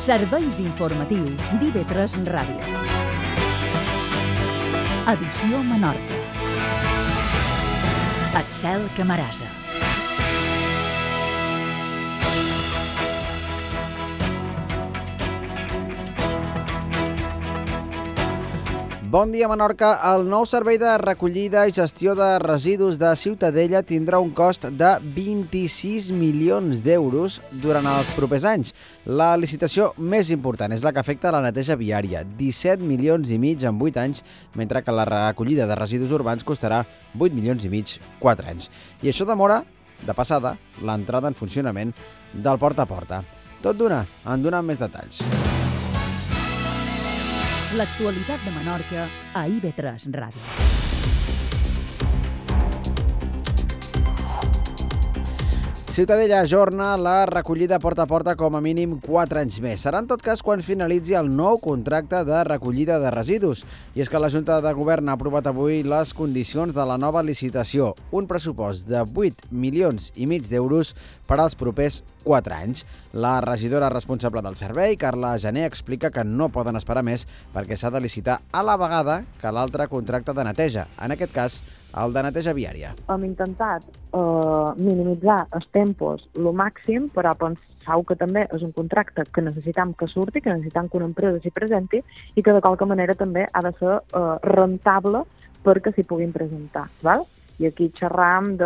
Serveis informatius d'IV3 Ràdio. Edició Menorca. Axel Camarasa. Bon dia, Menorca. El nou servei de recollida i gestió de residus de Ciutadella tindrà un cost de 26 milions d'euros durant els propers anys. La licitació més important és la que afecta la neteja viària, 17 milions i mig en 8 anys, mentre que la recollida de residus urbans costarà 8 milions i mig 4 anys. I això demora, de passada, l'entrada en funcionament del porta a porta. Tot d'una, en donem més detalls. L'actualitat de Menorca a IV3 Ràdio. Ciutadella ajorna la recollida porta a porta com a mínim 4 anys més. Serà en tot cas quan finalitzi el nou contracte de recollida de residus. I és que la Junta de Govern ha aprovat avui les condicions de la nova licitació, un pressupost de 8 milions i mig d'euros per als propers 4 anys. La regidora responsable del servei, Carla Jané, explica que no poden esperar més perquè s'ha de licitar a la vegada que l'altre contracte de neteja, en aquest cas el de neteja viària. Hem intentat minimitzar els tempos el màxim, però penseu que també és un contracte que necessitam que surti, que necessitam que una empresa s'hi presenti i que de qualque manera també ha de ser rentable perquè s'hi puguin presentar. Val? I aquí xerram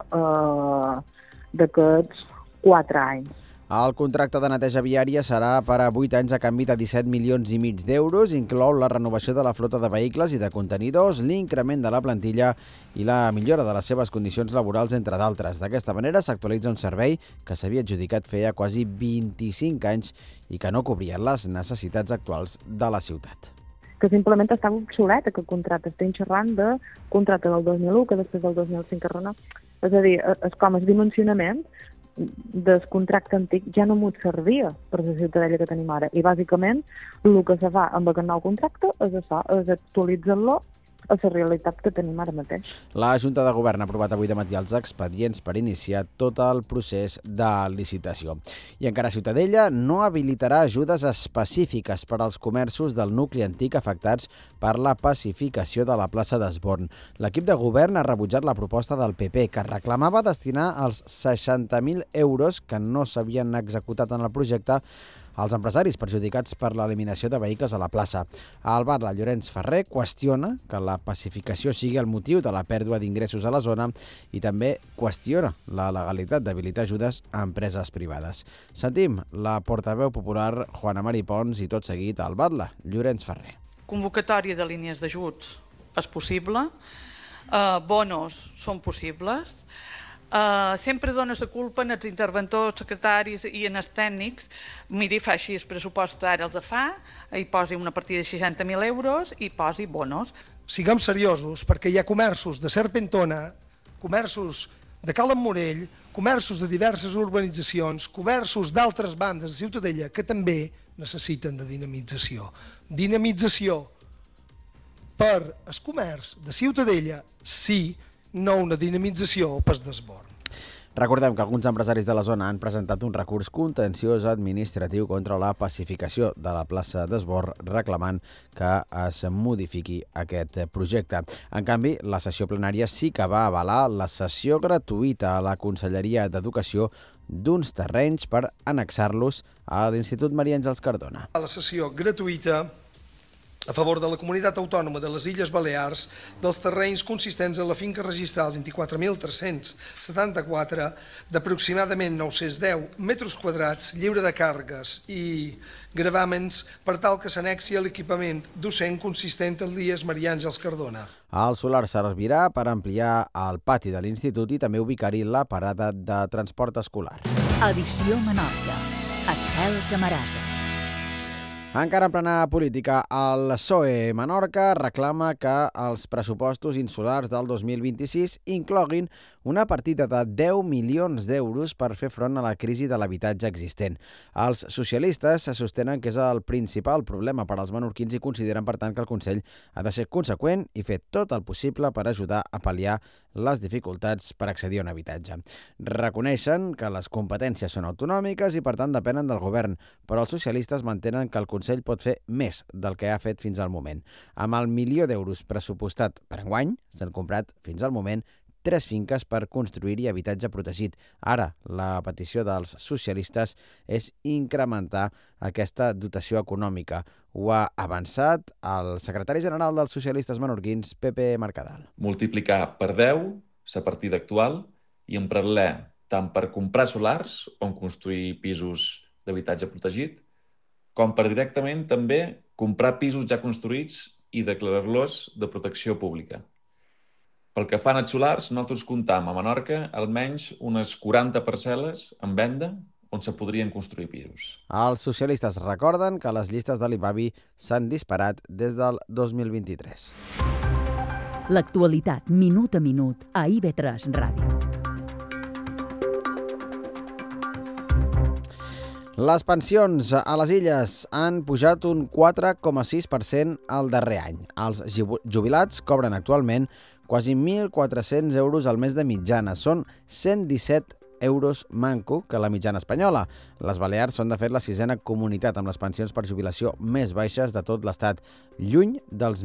d'aquests 4 anys. El contracte de neteja viària serà per a 8 anys a canvi de 17 milions i mig d'euros. Inclou la renovació de la flota de vehicles i de contenidors, l'increment de la plantilla i la millora de les seves condicions laborals, entre d'altres. D'aquesta manera s'actualitza un servei que s'havia adjudicat feia quasi 25 anys i que no cobria les necessitats actuals de la ciutat. Que simplement estava obsolet aquest contracte. Estem xerrant de contracte del 2001, que després del 2005 es renova. És a dir, és com el dimensionament del contracte antic ja no m'ho servia per la Ciutadella que tenim ara. I bàsicament el que se fa amb aquest nou contracte és això, és actualitzar-lo a la realitat que tenim ara mateix. La Junta de Govern ha aprovat avui de matí els expedients per iniciar tot el procés de licitació. I encara Ciutadella no habilitarà ajudes específiques per als comerços del nucli antic afectats per la pacificació de la plaça d'Esborn. L'equip de govern ha rebutjat la proposta del PP, que reclamava destinar els 60.000 euros que no s'havien executat en el projecte als empresaris perjudicats per l'eliminació de vehicles a la plaça. El batlle Llorenç Ferrer qüestiona que la pacificació sigui el motiu de la pèrdua d'ingressos a la zona i també qüestiona la legalitat d'habilitar ajudes a empreses privades. Sentim la portaveu popular Juana Mari Pons i tot seguit el batlle Llorenç Ferrer. Convocatòria de línies d'ajuts és possible, bonos són possibles. Sempre dona la culpa als interventors, secretaris i als tècnics. Miri, fa així el pressupost, ara els fa, hi posi una partida de 60.000 euros i posi bonos. Siguem seriosos, perquè hi ha comerços de Serpentona, comerços de Cal Morell, comerços de diverses urbanitzacions, comerços d'altres bandes de Ciutadella que també necessiten de dinamització. Dinamització per el comerç de Ciutadella, sí, no una dinamització pas d'Esborn. Recordem que alguns empresaris de la zona han presentat un recurs contenciós administratiu contra la pacificació de la plaça d'Esborn, reclamant que es modifiqui aquest projecte. En canvi, la sessió plenària sí que va avalar la cessió gratuïta a la Conselleria d'Educació d'uns terrenys per annexar-los a l'Institut Maria Àngels Cardona. La sessió gratuïta a favor de la Comunitat Autònoma de les Illes Balears dels terrenys consistents en la finca registral 24.374 d'aproximadament 910 metres quadrats, lliure de càrregues i gravàmens per tal que s'annexi a l'equipament docent consistent en l'IES Maria Àngels Cardona. El solar servirà per ampliar el pati de l'institut i també ubicar-hi la parada de transport escolar. Edició Menorca. Axel Camarasa. Encara en plena política, el PSOE Menorca reclama que els pressupostos insulars del 2026 incloguin una partida de 10 milions d'euros per fer front a la crisi de l'habitatge existent. Els socialistes sostenen que és el principal problema per als menorquins i consideren, per tant, que el Consell ha de ser conseqüent i fer tot el possible per ajudar a pal·liar les dificultats per accedir a un habitatge. Reconeixen que les competències són autonòmiques i, per tant, depenen del govern, però els socialistes mantenen que el Consell pot fer més del que ha fet fins al moment. Amb el 1 milió d'euros pressupostat per enguany, s'han comprat fins al moment 3 finques per construir-hi habitatge protegit. Ara, la petició dels socialistes és incrementar aquesta dotació econòmica. Ho ha avançat el secretari general dels socialistes menorquins, Pepe Mercadal. Multiplicar per 10 la partida actual i emprar-la tant per comprar solars on construir pisos d'habitatge protegit, com per directament també comprar pisos ja construïts i declarar-los de protecció pública. Pel que fa als solars, nosaltres comptam a Menorca almenys unes 40 parcel·les en venda on se podrien construir pisos. Els socialistes recorden que les llistes de l'IBABI s'han disparat des del 2023. L'actualitat, minut a minut, a IB3 Ràdio. Les pensions a les illes han pujat un 4,6% el darrer any. Els jubilats cobren actualment quasi 1.400 euros al mes de mitjana. Són 117 euros manco que la mitjana espanyola. Les Balears són, de fet, la 6ena comunitat amb les pensions per jubilació més baixes de tot l'Estat, lluny dels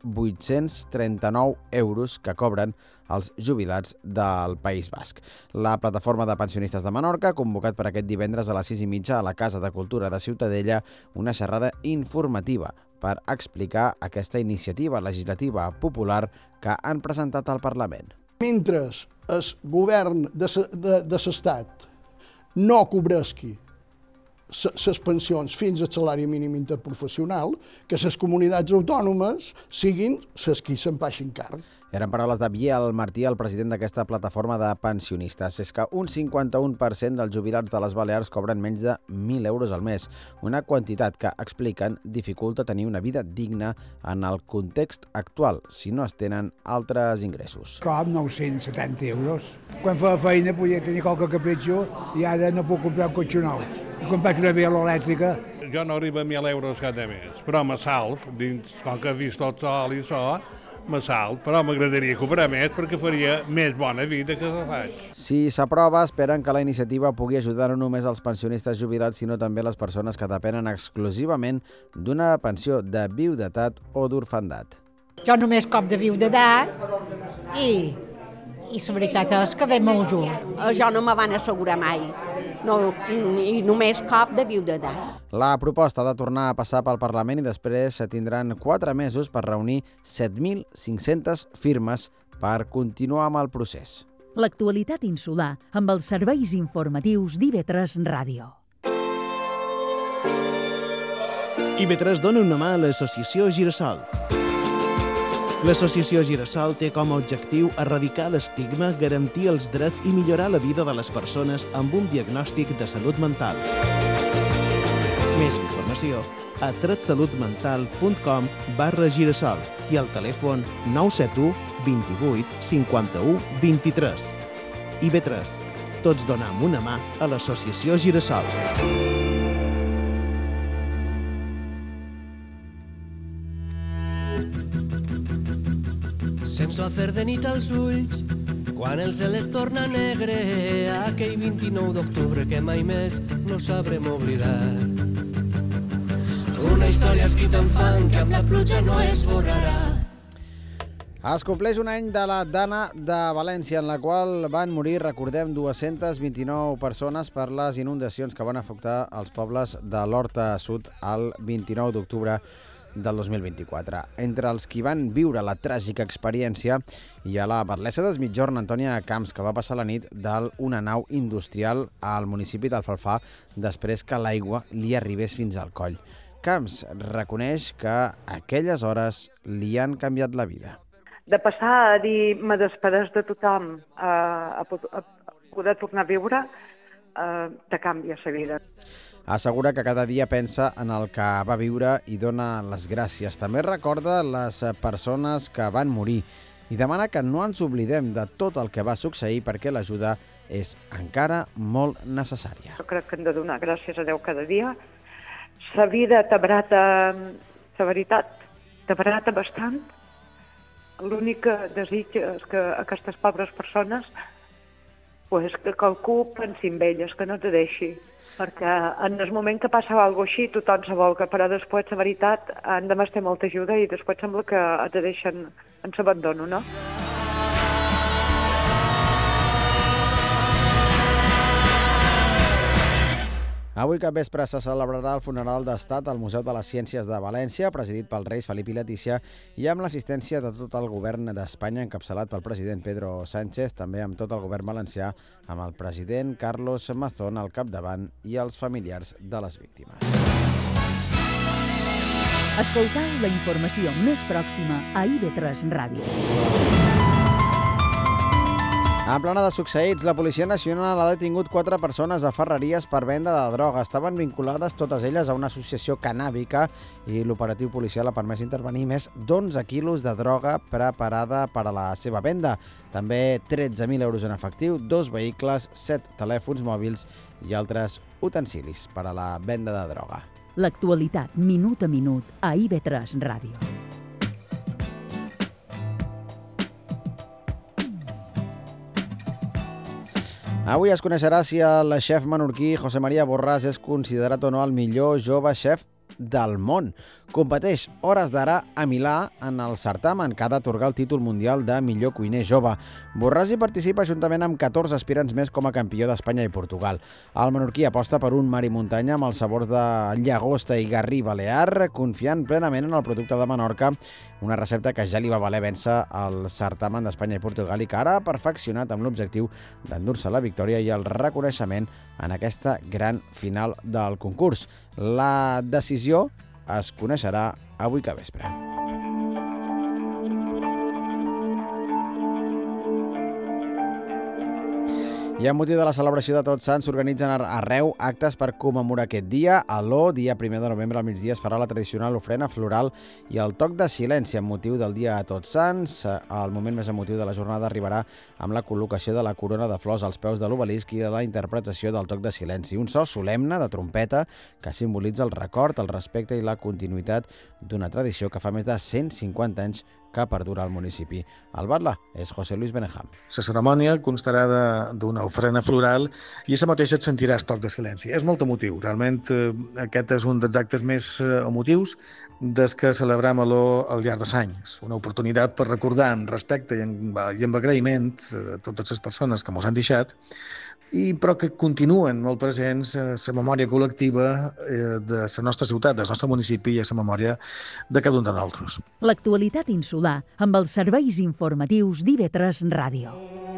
1.839 euros que cobren els jubilats del País Basc. La plataforma de pensionistes de Menorca ha convocat per aquest divendres a les 6:30 a la Casa de Cultura de Ciutadella una xerrada informativa per explicar aquesta iniciativa legislativa popular que han presentat al Parlament. Mentre el govern de l'Estat no cobresqui les pensions fins al salari mínim interprofessional, que les comunitats autònomes siguin les qui se'n passin càrrec. Eren paraules de Biel Martí, el president d'aquesta plataforma de pensionistes. És que un 51% dels jubilats de les Balears cobren menys de 1.000 euros al mes, una quantitat que, expliquen, dificulta tenir una vida digna en el context actual, si no es tenen altres ingressos. Com 970 euros. Quan feia feina podia tenir qualque capritxo i ara no puc comprar un cotxe nou. He comprat una via elèctrica. Jo no arribo a 1.000 euros cada mes, però me salv, dins, com que he vist tot sol i això, me salv, però m'agradaria cobrar més perquè faria més bona vida que la faig. Si s'aprova, esperen que la iniciativa pugui ajudar no només als pensionistes jubilats, sinó també a les persones que depenen exclusivament d'una pensió de viudetat o d'orfandat. Jo només cop de viudetat i la veritat és que ve molt just. Jo no me van assegurar mai. No, i només cop de viudetat. La proposta ha de tornar a passar pel Parlament i després tindran 4 mesos per reunir 7.500 firmes per continuar amb el procés. L'actualitat insular amb els serveis informatius d'IB3 Ràdio. IB3 dona una mà a l'associació Girassol. L'associació Girassol té com a objectiu erradicar l'estigma, garantir els drets i millorar la vida de les persones amb un diagnòstic de salut mental. Més informació a tretsalutmental.com/Girassol i al telèfon 971 28 51 23. IB3. Tots donem una mà a l'associació Girassol. Sense fer de nit als ulls, quan el cel es torna negre, aquell 29 d'octubre que mai més no sabrem oblidar. Una història escrita en fang que amb la pluja no es borrarà. Es compleix un any de la Dana de València, en la qual van morir, recordem, 229 persones per les inundacions que van afectar els pobles de l'Horta Sud el 29 d'octubre del 2024. Entre els qui van viure la tràgica experiència hi ha la batlessa d'Es Migjorn, Antònia Camps, que va passar la nit d'una nau industrial al municipi d'Alfalfà després que l'aigua li arribés fins al coll. Camps reconeix que aquelles hores li han canviat la vida. De passar a dir me despedeix de tothom a poder tornar a viure, te canvia la vida. Assegura que cada dia pensa en el que va viure i dona les gràcies. També recorda les persones que van morir i demana que no ens oblidem de tot el que va succeir perquè l'ajuda és encara molt necessària. Jo crec que hem de donar gràcies a Déu cada dia. La vida t'abrata, la veritat, t'abrata bastant. L'únic que desig és que aquestes pobres persones que qualcú pensi en elles, que no te deixi. Perquè en el moment que passa alguna cosa així tothom se volca, però després la veritat han de ter molta ajuda i després sembla que te deixen en l'abandono, no? Avui capvespre se celebrarà el funeral d'Estat al Museu de les Ciències de València, presidit pels reis Felip i Letícia, i amb l'assistència de tot el govern d'Espanya, encapçalat pel president Pedro Sánchez, també amb tot el govern valencià, amb el president Carlos Mazón al capdavant i els familiars de les víctimes. Escoltau la informació més pròxima a IB3 Ràdio. En plana de succeïts, la Policia Nacional ha detingut 4 persones a Ferreries per venda de droga. Estaven vinculades totes elles a una associació cannàbica i l'operatiu policial ha permès intervenir més d'11 quilos de droga preparada per a la seva venda. També 13.000 euros en efectiu, 2 vehicles, 7 telèfons mòbils i altres utensilis per a la venda de droga. L'actualitat, minut a minut, a IB3 Ràdio. Avui es coneixerà si el xef menorquí José María Borràs és considerat o no el millor jove xef del món. Competeix hores d'ara a Milà en el certamen que ha d'atorgar el títol mundial de millor cuiner jove. Borràs hi participa juntament amb 14 aspirants més com a campió d'Espanya i Portugal. El menorquí aposta per un mar i muntanya amb els sabors de llagosta i garrí balear, confiant plenament en el producte de Menorca, una recepta que ja li va valer vèncer al certamen d'Espanya i Portugal i que ara ha perfeccionat amb l'objectiu d'endur-se la victòria i el reconeixement en aquesta gran final del concurs. La decisió es coneixerà avui capvespre. I amb motiu de la celebració de Tots Sants s'organitzen arreu actes per commemorar aquest dia. A l'O, dia 1 de novembre al migdia, es farà la tradicional ofrena floral i el toc de silenci amb motiu del dia a Tots Sants. El moment més emotiu de la jornada arribarà amb la col·locació de la corona de flors als peus de l'obelisc i de la interpretació del toc de silenci. Un so solemne de trompeta que simbolitza el record, el respecte i la continuïtat d'una tradició que fa més de 150 anys que perdura al municipi. El batlle és José Luis Benejam. La cerimònia constarà d'una ofrena floral i a la mateixa et sentiràs toc de silenci. És molt emotiu. Realment aquest és un dels actes més emotius des que celebrem al llarg de l'any. Una oportunitat per recordar amb respecte i amb agraïment a totes les persones que ens han deixat, però que continuen molt presents la memòria col·lectiva de la nostra ciutat, del nostre municipi i la memòria de cada un de nosaltres. L'actualitat insular amb els serveis informatius d'IB3 Ràdio.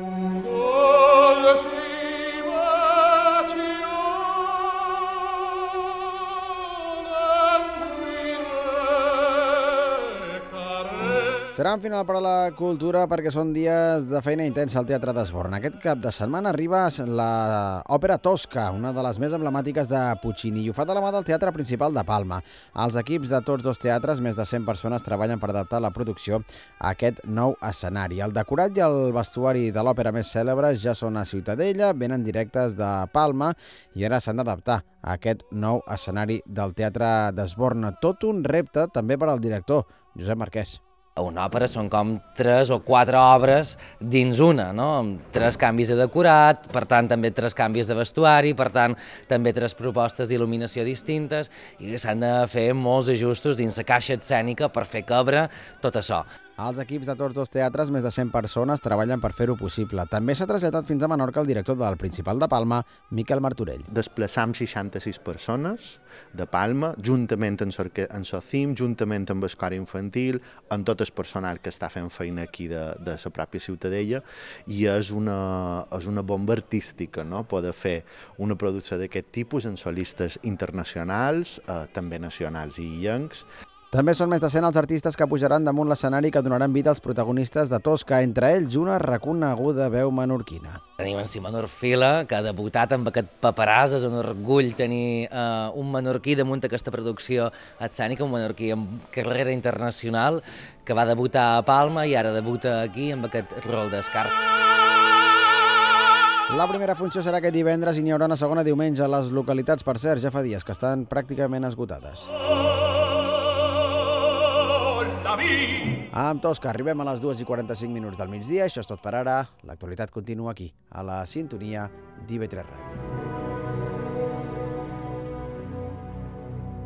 Tram final per a la cultura perquè són dies de feina intensa al Teatre d'Esborn. Aquest cap de setmana arriba l'òpera Tosca, una de les més emblemàtiques de Puccini, i ho fa de la mà del Teatre Principal de Palma. Els equips de tots dos teatres, més de 100 persones, treballen per adaptar la producció a aquest nou escenari. El decorat i el vestuari de l'òpera més cèlebre ja són a Ciutadella, venen directes de Palma i ara s'han d'adaptar a aquest nou escenari del Teatre d'Esborn. Tot un repte també per al director, Josep Marquès. Una òpera són com 3 o 4 obres dins una, no? Amb 3 canvis de decorat, per tant també 3 canvis de vestuari, per tant també 3 propostes d'il·luminació distintes i que s'han de fer molts ajustos dins la caixa escènica per fer cabre tot això. Els equips de tots dos teatres, més de 100 persones, treballen per fer-ho possible. També s'ha traslladat fins a Menorca el director del Principal de Palma, Miquel Martorell. Desplaçam 66 persones de Palma, juntament amb el CIM, juntament amb el cor infantil, amb tot el personal que està fent feina aquí de la pròpia Ciutadella, i és una bomba artística, no? Poder fer una producció d'aquest tipus en solistes internacionals, també nacionals i illencs. També són més de 100 els artistes que pujaran damunt l'escenari que donaran vida als protagonistes de Tosca, entre ells una reconeguda veu menorquina. Tenim en Simon Orfila, que ha debutat amb aquest Paperàs. És un orgull tenir un menorquí damunt d'aquesta producció escènica, un menorquí amb carrera internacional, que va debutar a Palma i ara debuta aquí amb aquest rol d'Escar. La primera funció serà aquest divendres i n'hi haurà una segona diumenge a les localitats, per cert, ja fa dies que estan pràcticament esgotades. Amb Tosca arribem a les 2:45 del migdia. Això és tot per ara. L'actualitat continua aquí, a la sintonia d'IV3 Ràdio.